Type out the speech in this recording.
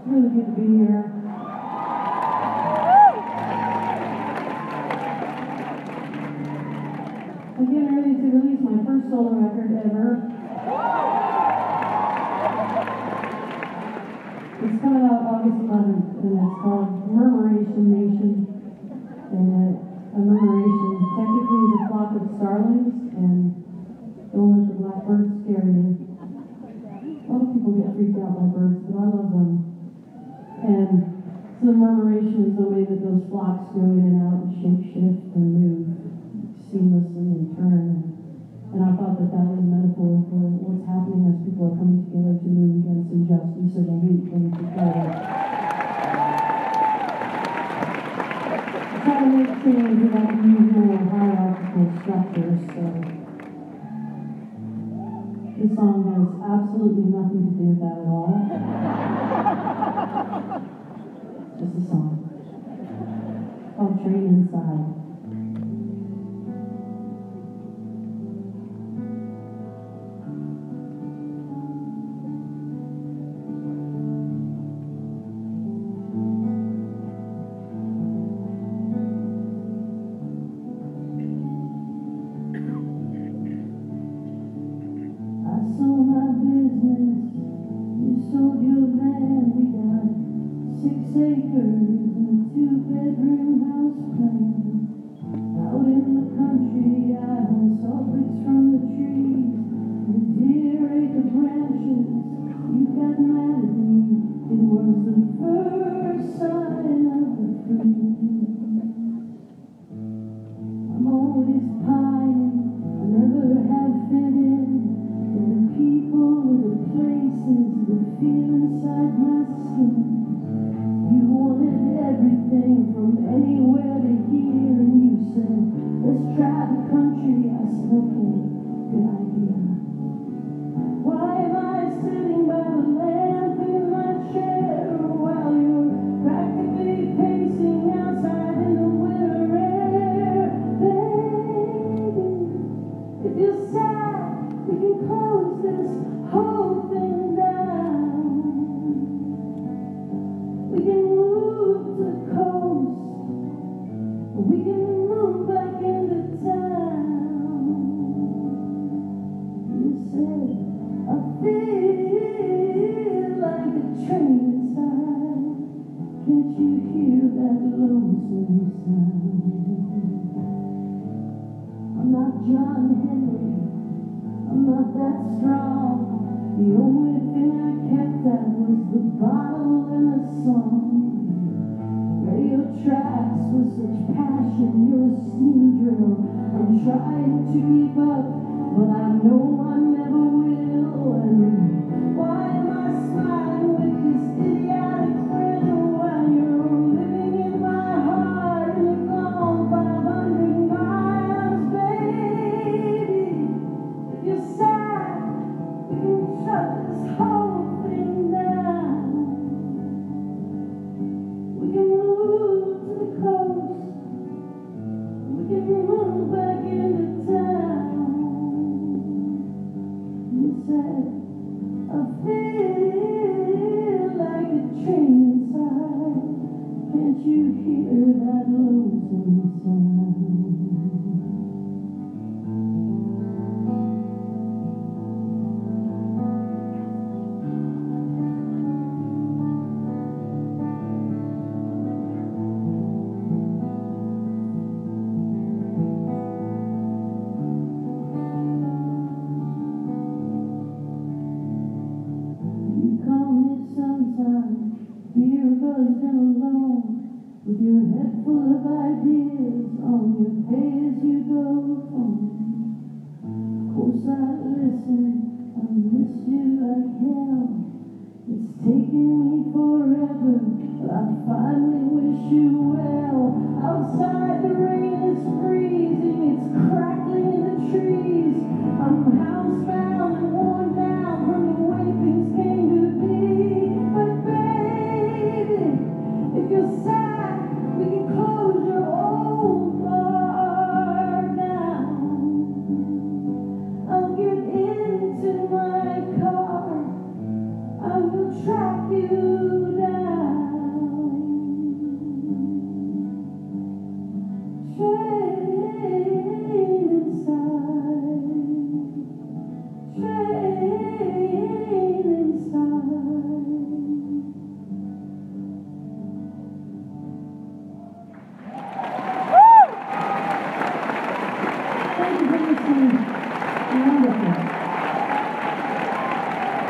really good to be here. I'm getting ready to release my first solo record ever. It's coming out August 11th, and it's called Murmuration Nation. And a murmuration technically is a flock of starlings, and don't let the blackbirds scare you. A lot of people get freaked out by birds, but I love them. And so the murmuration is the way that those flocks go in and out and shape shift and move seamlessly and turn. And I thought that that was a metaphor for what's happening as people are coming together to move against injustice and hate and together. Try to make change without usual hierarchical structures. So this song has absolutely nothing to do with that at all. Just a song called Train Inside. Sold your land, we got 6 acres and a 2-bedroom house plan. Out in the country, I saw bricks from the trees. The deer ate the branches, you got mad at me. It was the first sign of the freeze. I'm always pining, I never have fit in. And the people, the places, the feel inside my skin. You wanted everything from anywhere to here, and you said, let's try the country. I said, okay, good idea. Why am I sitting by the lamp in my chair while you're practically pacing outside in the winter air? Baby, if you're sad, we can close this whole thing down. We can move to the coast, or we can move back into town. You said, I feel like a train inside. Can't you hear that lonesome sound? I'm not John Henry, I'm not that strong. The only thing I kept at was the bottle and the song. Lay your tracks with such passion, you're a steam drill. I'm trying to keep up, but I know I never will. And why am I smiling with this idiotic grin while you're living in my heart and you're gone 500 miles, baby? If you're sad, we can shut this whole thing down. We can move to the coast. We can move back into town. You said, I feel like a train inside. Can't you hear that lonesome sound? Buzzed and alone, with your head full of ideas on your pay-as-you-go phone. Of course I listen, I miss you like hell. It's taken me forever, but I finally wish you well. Outside the rain is freezing, it's crackling in the trees. I'm